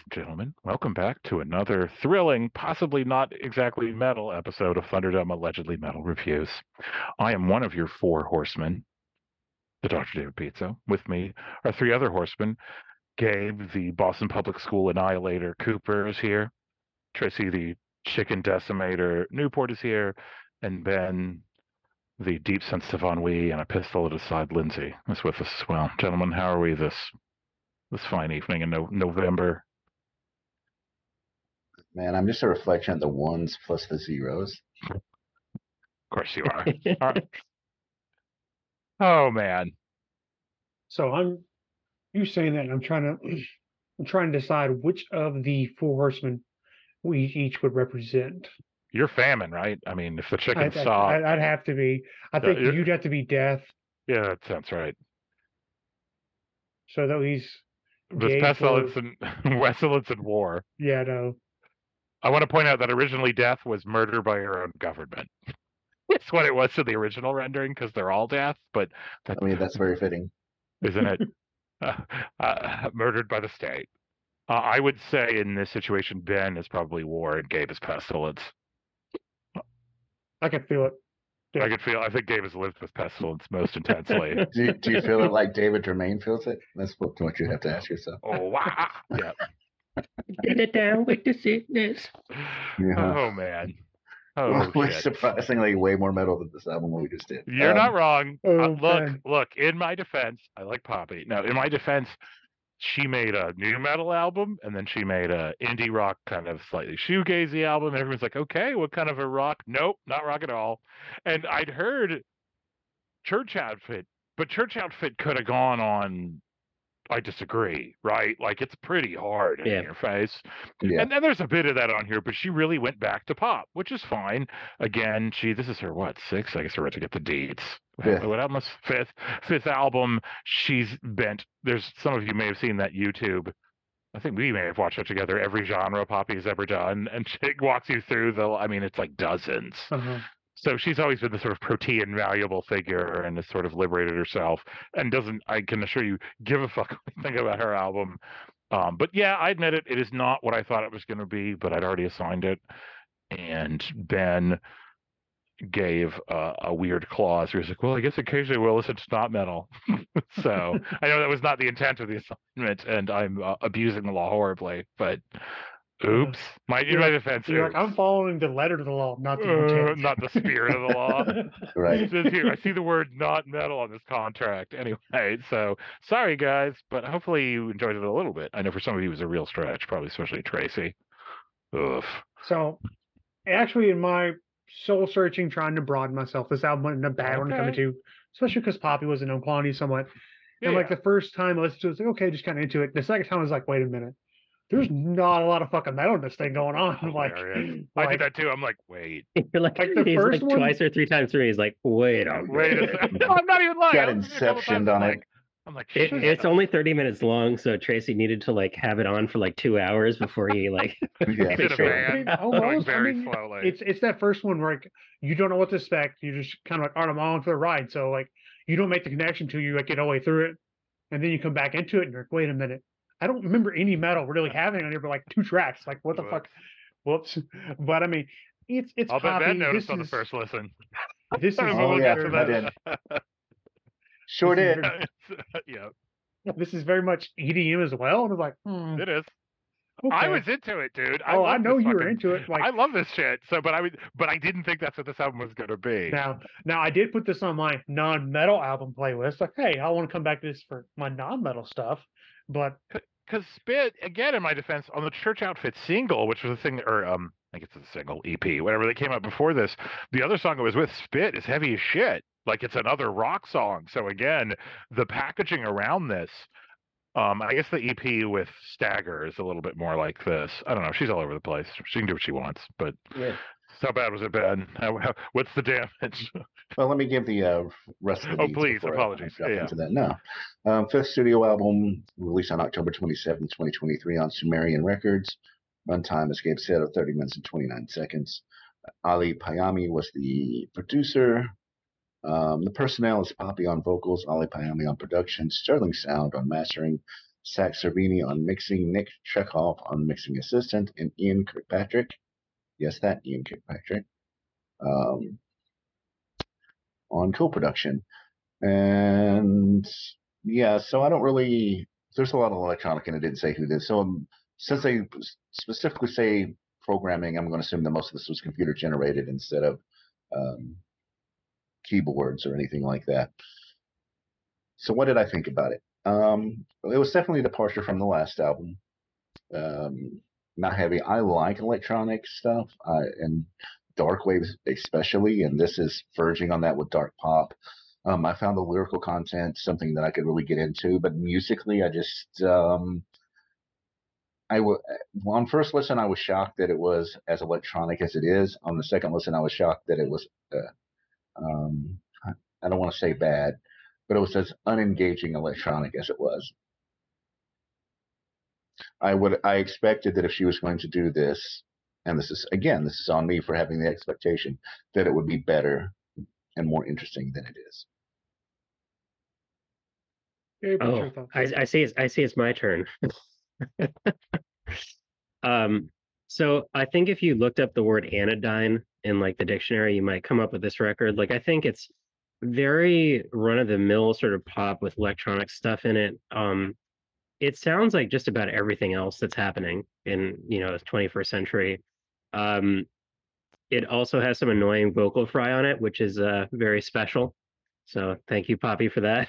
gentlemen. Welcome back to another thrilling, possibly not exactly metal episode of Thunderdome Allegedly Metal Reviews. I am one of your four horsemen, the Dr. David Pizzo. With me are three other horsemen. Gabe, the Boston Public School Annihilator Cooper, is here. Tracy, the Chicken Decimator Newport, is here. And Ben, the deep sensitive ennui and a pistol at his side, Lindsay, is with us as well. Gentlemen, how are we this fine evening in November? Man, I'm just a reflection of the ones plus the zeros. Of course you are. Oh man. So you saying that, and I'm trying to decide which of the four horsemen we each would represent. You're famine, right? I mean, if the chicken saw, I'd have to be. I think you'd have to be death. Yeah, that sounds right. So that he's There's pestilence and pestilence and war. Yeah, no. I want to point out that originally death was murder by your own government. It's what it was to the original rendering because they're all death, but I mean that's very fitting, isn't it? Murdered by the state. I would say in this situation, Ben is probably war and Gabe is pestilence. I can feel it. Yeah. I think Gabe has lived with pestilence most intensely. do you feel it like David Germain feels it? That's what you have to ask yourself. Oh wow! Yeah. Get it down with the sickness. Yeah. Oh man. Oh, well, surprisingly way more metal than this album we just did. You're not wrong. Look. In my defense, I like Poppy. Now, in my defense, she made a new metal album, and then she made a indie rock kind of slightly shoegazy album. And everyone's like, "Okay, what kind of a rock?" Nope, not rock at all. And I'd heard Church Outfit, but Church Outfit could have gone on. I disagree, right? Like it's pretty hard in your face. Yeah. And then there's a bit of that on here, but she really went back to pop, which is fine. Again, this is her sixth? I guess we're about to get the dates. Yeah. What album? Fifth album. She's bent. There's some of you may have seen that YouTube. I think we may have watched it together. Every genre Poppy's ever done, and she walks you through it's like dozens. Uh-huh. So she's always been the sort of protean valuable figure and has sort of liberated herself and doesn't, I can assure you, give a fuck what you think about her album. But yeah, I admit it is not what I thought it was going to be, but I'd already assigned it. And Ben gave a weird clause where he's like, well, I guess occasionally we'll listen to not metal. So I know that was not the intent of the assignment, and I'm abusing the law horribly, but oops. My defense. You're like, I'm following the letter of the law, not the intent. Not the spirit of the law. Right. It says here, I see the word not metal on this contract. Anyway, so sorry guys, but hopefully you enjoyed it a little bit. I know for some of you it was a real stretch, probably especially Tracy. Oof. So actually in my soul searching, trying to broaden myself, this album wasn't a bad one to come into, especially because Poppy was a known quantity somewhat. And like the first time I listened to it, I was like, okay, just kind of into it. The second time I was like, wait a minute. There's not a lot of fucking metal in this thing going on. I did that too. I'm like, wait. You're like the first one twice or three times through. He's like, wait a second. No, I'm not even lying. Got Inceptioned on it. I'm like, it's only 30 minutes long, so Tracy needed to have it on for 2 hours before he very slowly. It's that first one where you don't know what to expect. You just kind of all right, I'm on for the ride. So you don't make the connection till you get all the way through it, and then you come back into it and you're like, wait a minute. I don't remember any metal really having on here but 2 tracks. Like what the fuck? Whoops. But I mean, it's I'll Poppy. Bet Ben noticed on the first listen. This is I did. Sure did. Yeah. This is very much EDM as well. And I was like, It is. Okay. I was into it, dude. I know you were into it. I love this shit. So, but I didn't think that's what this album was going to be. Now I did put this on my non-metal album playlist. Like, hey, I want to come back to this for my non-metal stuff. But because Spit, again, in my defense, on the Church Outfit single, which was a thing, or I guess it's a single EP, whatever that came out before this, the other song it was with, Spit, is heavy as shit. Like it's another rock song. So again, the packaging around this, I guess the EP with Stagger is a little bit more like this. I don't know. She's all over the place. She can do what she wants, but yeah. How bad was it, Ben? What's the damage? Well, let me give the rest of the please, apologies. Into that. No. Fifth studio album released on October 27, 2023 on Sumerian Records. Runtime, as Gabe said, of 30 minutes and 29 seconds. Ali Payami was the producer. The personnel is Poppy on vocals, Ali Payami on production, Sterling Sound on mastering, Zach Cervini on mixing, Nick Chekhov on mixing assistant, and Ian Kirkpatrick. Yes, that Ian Kirkpatrick. On co-production. And yeah, so I don't really, there's a lot of electronic and it didn't say who did. So since they specifically say programming, I'm going to assume that most of this was computer generated instead of keyboards or anything like that. So what did I think about it? It was definitely a departure from the last album. Not heavy. I like electronic stuff and dark waves especially, and this is verging on that with dark pop. I found the lyrical content something that I could really get into, but musically, I just on first listen, I was shocked that it was as electronic as it is. On the second listen, I was shocked that it was. I don't want to say bad, but it was as unengaging electronic as it was. I expected that if she was going to do this, and this is on me for having the expectation that it would be better and more interesting than it is. Oh, I see. It's my turn. So I think if you looked up the word anodyne in like the dictionary, you might come up with this record. Like I think it's very run-of-the-mill sort of pop with electronic stuff in it. It sounds like just about everything else that's happening in, the 21st century. It also has some annoying vocal fry on it, which is very special. So thank you, Poppy, for that.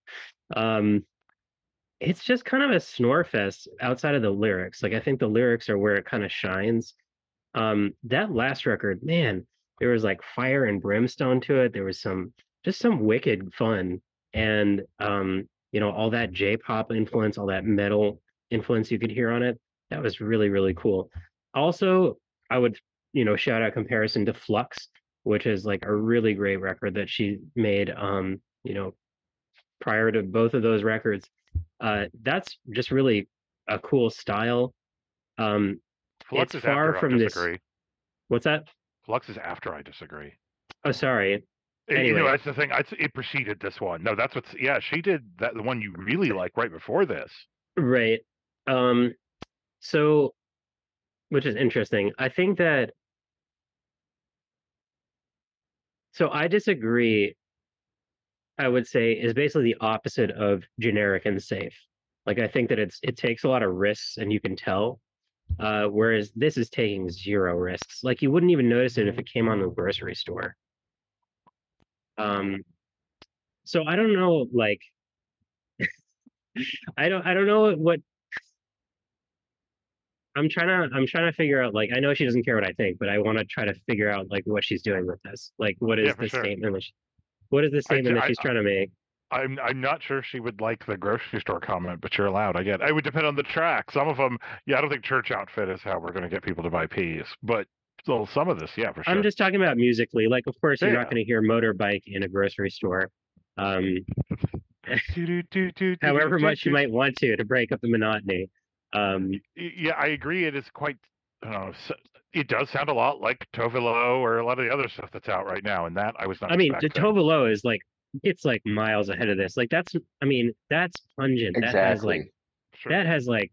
It's just kind of a snore fest outside of the lyrics. Like I think the lyrics are where it kind of shines. That last record, man, there was like fire and brimstone to it. There was some wicked fun, and all that J-pop influence, all that metal influence you could hear on it. That was really, really cool. Also, I would shout out comparison to Flux, which is like a really great record that she made prior to both of those records. That's just really a cool style. Flux it's is far after from I this. disagree. What's that? Flux is after I disagree. Oh, sorry. Anyway, that's the thing. It preceded this one. No, that's what's. Yeah, she did that. The one you really like right before this. Right. So, which is interesting. I think that. So I disagree. I would say is basically the opposite of generic and safe. Like I think that it takes a lot of risks, and you can tell. Whereas this is taking zero risks. Like you wouldn't even notice it if it came on the grocery store. So I don't know, like I don't know what I'm trying to figure out. Like I know she doesn't care what I think, but I want to try to figure out like what she's doing with this. Like what is the statement? What is the statement that she's trying to make? I'm not sure she would like the grocery store comment, but you're allowed. I get it. It would depend on the track. Some of them, I don't think church outfit is how we're going to get people to buy peas, but still some of this, yeah, for sure. I'm just talking about musically. Like, of course, you're not going to hear Motorbike in a grocery store. However much you might want to break up the monotony. Yeah, I agree. It is quite. It does sound a lot like Tove Lo or a lot of the other stuff that's out right now, and that I was not. I mean, Tove Lo is like it's like miles ahead of this. Like that's pungent. Exactly. That has like,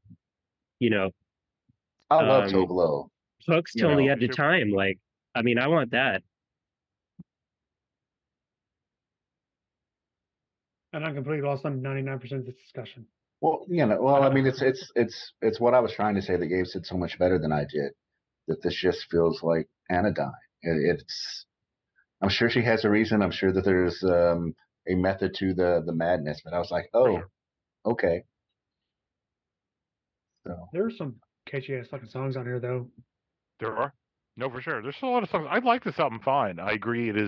I love Tove Lo. Hooks till the end of time. Like, I mean, I want that. And I'm completely lost on 99% of this discussion. Well, I mean, it's what I was trying to say that Gabe said so much better than I did. That this just feels like anodyne. I'm sure she has a reason. I'm sure that there's a method to the madness. But I was like, oh, okay. So there are some catchy ass fucking songs on here, though. There are. No, for sure. There's a lot of songs. I like this album fine. I agree. It is.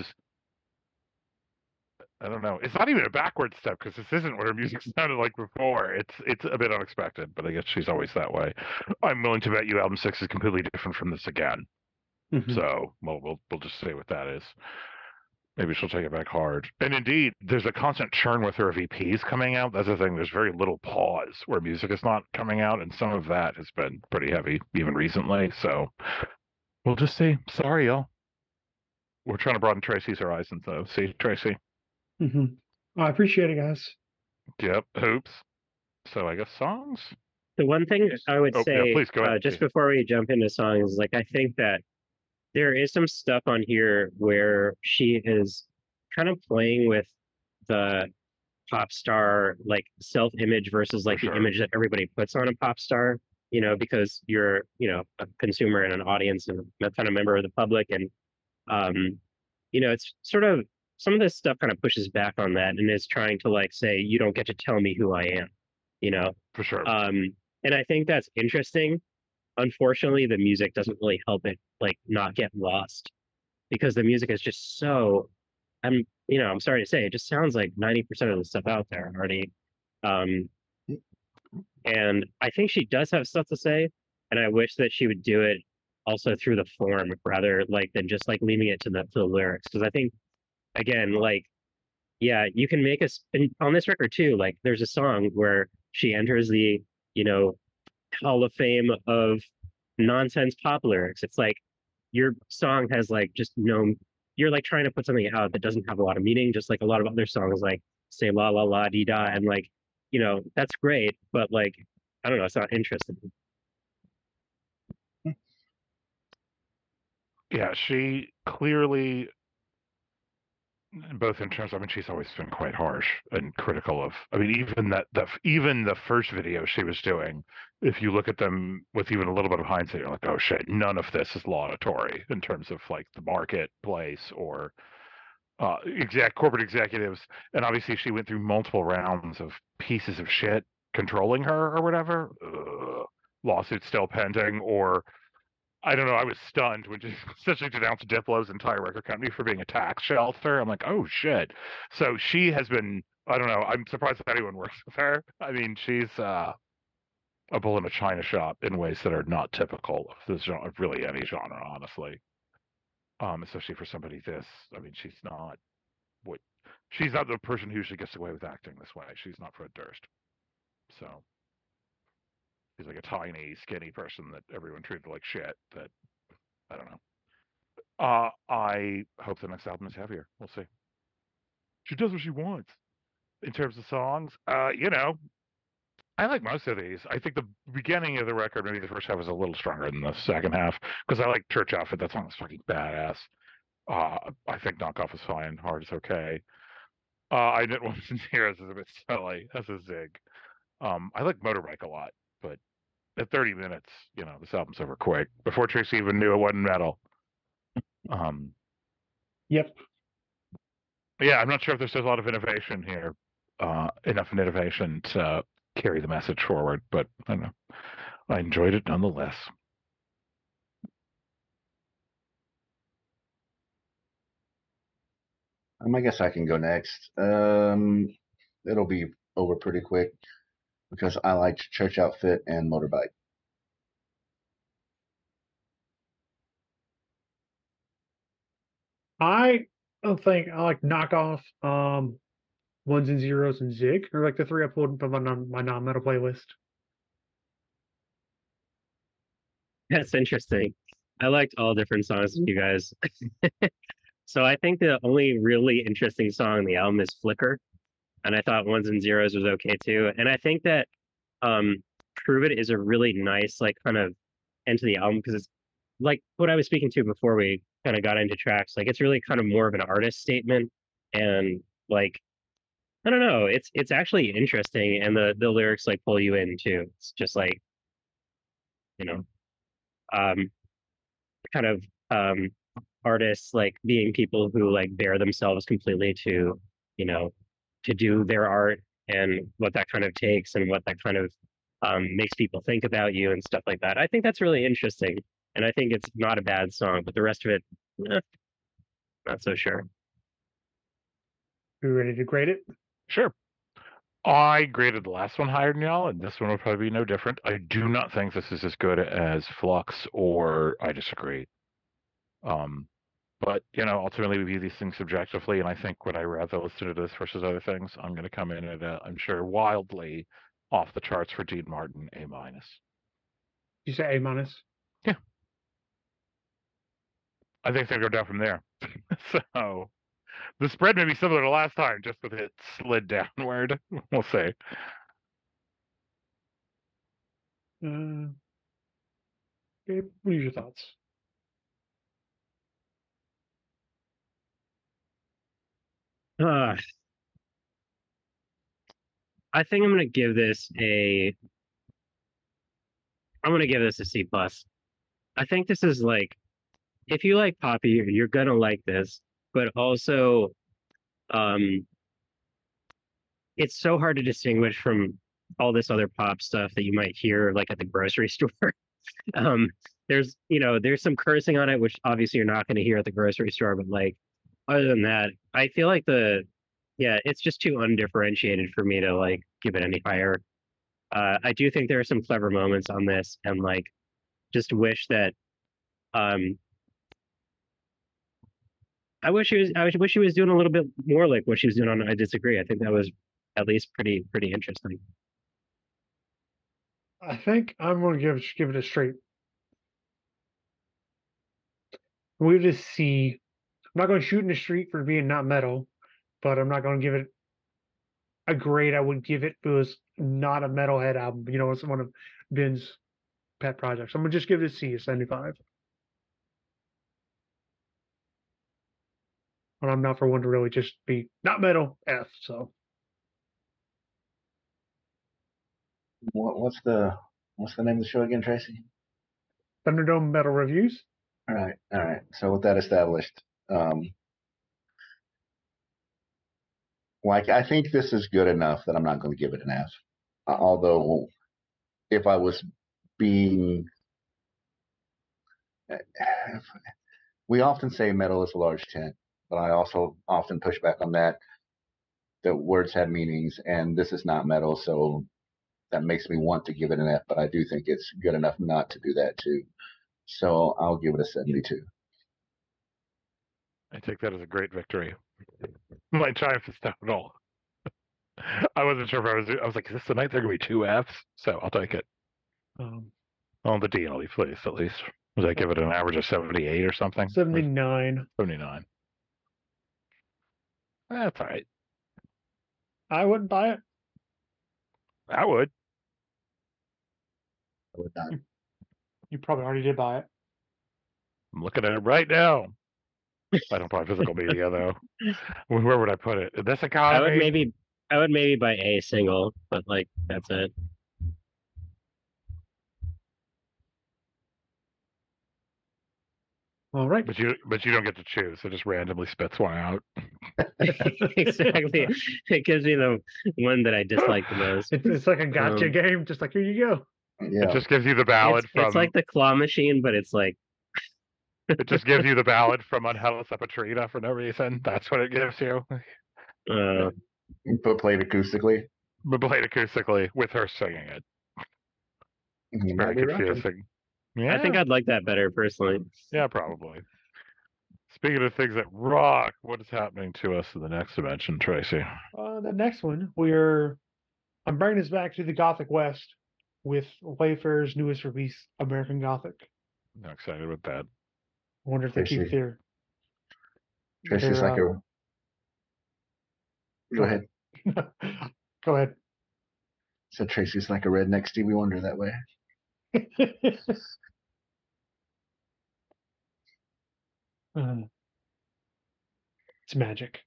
I don't know. It's not even a backward step because this isn't what her music sounded like before. It's a bit unexpected, but I guess she's always that way. I'm willing to bet you album 6 is completely different from this again. Mm-hmm. So we'll just say what that is. Maybe she'll take it back hard. And indeed, there's a constant churn with her EPs coming out. That's the thing. There's very little pause where music is not coming out, and some of that has been pretty heavy even recently. So we'll just see. Sorry, y'all. We're trying to broaden Tracy's horizons, though. See, Tracy? Mm-hmm. I appreciate it, guys. Yep. Hoops. So I guess songs. The one thing I would Oh yeah, say, please go ahead. just before we jump into songs, like I think that there is some stuff on here where she is kind of playing with the pop star like self-image versus For like the sure. image that everybody puts on a pop star, because you're, a consumer and an audience and a kind of member of the public. And um, it's sort of some of this stuff kind of pushes back on that and is trying to like say, you don't get to tell me who I am, you know? For sure. And I think that's interesting. Unfortunately, the music doesn't really help it like not get lost because the music is just so I'm sorry to say, it just sounds like 90% of the stuff out there already. Um, and I think she does have stuff to say, and I wish that she would do it also through the form rather like than just like leaving it to the lyrics. Because I think again, like, yeah, you can make us on this record too, like there's a song where she enters the, you know, Hall of Fame of nonsense pop lyrics. It's like your song has like just no, you're like trying to put something out that doesn't have a lot of meaning, just like a lot of other songs like say la la la dee da, and like, that's great, but like, I don't know, it's not interesting. Yeah, she clearly, both in terms, I mean, she's always been quite harsh and critical of. I mean, even the first video she was doing, if you look at them with even a little bit of hindsight, you're like, oh shit, none of this is laudatory in terms of like the marketplace or corporate executives. And obviously, she went through multiple rounds of pieces of shit controlling her or whatever. Lawsuits still pending, or I don't know. I was stunned when she essentially denounced Diplo's entire record company for being a tax shelter. I'm like, oh shit. So she has been. I don't know. I'm surprised that anyone works with her. I mean, she's a bull in a china shop in ways that are not typical of this genre, of really any genre, honestly. Especially for somebody this. I mean, what she's not the person who usually gets away with acting this way. She's not Fred Durst. So she's like a tiny, skinny person that everyone treated like shit. That I don't know. I hope the next album is heavier. We'll see. She does what she wants in terms of songs. I like most of these. I think the beginning of the record, maybe the first half, was a little stronger than the second half because I like Church Outfit. That song is fucking badass. I think Knockoff is fine. Hard is okay. I Admit Ones and Zeros is a bit silly. That's a zig. I like Motorbike a lot, but at 30 minutes, this album's over quick. Before Tracy even knew it wasn't metal. Yep. Yeah, I'm not sure if there's a lot of innovation here, enough innovation to carry the message forward, but I don't know. I enjoyed it nonetheless. I guess I can go next. It'll be over pretty quick because I liked Church Outfit and Motorbike. I don't think I like Knockoff, Ones and Zeros, and Zig are like the three I pulled from my non-metal playlist. That's interesting. I liked all different songs from you guys. So I think the only really interesting song on the album is Flicker, and I thought Ones and Zeros was okay too. And I think that Prove It is a really nice like kind of end to the album because it's like what I was speaking to before we kind of got into tracks. Like it's really kind of more of an artist statement, and like I don't know, it's actually interesting, and the lyrics like pull you in too. It's just like you know, um, kind of artists like being people who like bear themselves completely to you know to do their art and what that kind of takes and what that kind of makes people think about you and stuff like that. I think that's really interesting, and I think it's not a bad song, but the rest of it, not so sure. You ready to grade it? Sure. I graded the last one higher than y'all, and this one will probably be no different. I do not think this is as good as Flux, or I disagree. But ultimately we view these things subjectively, and I think when I rather listen to this versus other things, I'm going to come in at I'm sure wildly off the charts for Dean Martin, A-. You say A-. Yeah, I think they go down from there. So the spread may be similar to last time, just with it slid downward. We'll see. Gabe, what are your thoughts? I think I'm gonna give this a. I'm gonna give this a C plus. I think this is like, if you like Poppy, you're gonna like this, but also, um, it's so hard to distinguish from all this other pop stuff that you might hear like at the grocery store. um, there's some cursing on it, which obviously you're not going to hear at the grocery store, but like other than that, I feel like it's just too undifferentiated for me to like give it any higher. I do think there are some clever moments on this, and like just wish that um I wish she was doing a little bit more like what she was doing on I Disagree. I think that was at least pretty interesting. I think I'm going to give it a straight. We just see. I'm not going to shoot in the street for being not metal, but I'm not going to give it a grade I would give it if it was not a metalhead album. You know, it's one of Ben's pet projects. I'm gonna just give it a C, a 75. But I'm not for one to really just be not metal F. So What's the name of the show again, Tracy? Thunderdome Metal Reviews. All right. So with that established, like I think this is good enough that I'm not going to give it an F. Although, if I was being, we often say metal is a large tent, but I also often push back on that. The words have meanings, and this is not metal, so that makes me want to give it an F. But I do think it's good enough not to do that too. So I'll give it a 72. I take that as a great victory. My triumph is total. I wasn't sure if I was like, is this the night there are gonna be 2 Fs? So I'll take it. On the D, I'll be pleased at least. Was I give it an average of 78 or something? 79. 79. That's all right. I wouldn't buy it. I would. I would not. You probably already did buy it. I'm looking at it right now. I don't buy physical media though. Where would I put it? In this economy? I would maybe buy a single, but like that's it. All right. But you don't get to choose. It just randomly spits one out. Exactly. It gives me the one that I dislike the most. It's like a gotcha game. Just like, here you go. Yeah. It just gives you the ballad It's like the claw machine, but it's like it just gives you the ballad from Unhellas Epitrina for no reason. That's what it gives you. But played acoustically. But played acoustically with her singing it. You Very might be right. confusing. Yeah. I think I'd like that better personally. Yeah, probably. Speaking of things that rock, what is happening to us in the next dimension, Tracy? The next one, I'm bringing us back to the Gothic West with Wayfarer's newest release, American Gothic. I'm excited about that. I wonder if they keep their. Tracy's like a. Go ahead. Go ahead. So Tracy's like a redneck Stevie Wonder that way. It's magic.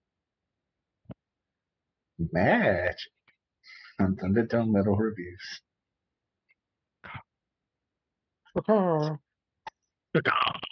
Magic. On Thunderdome Metal Reviews.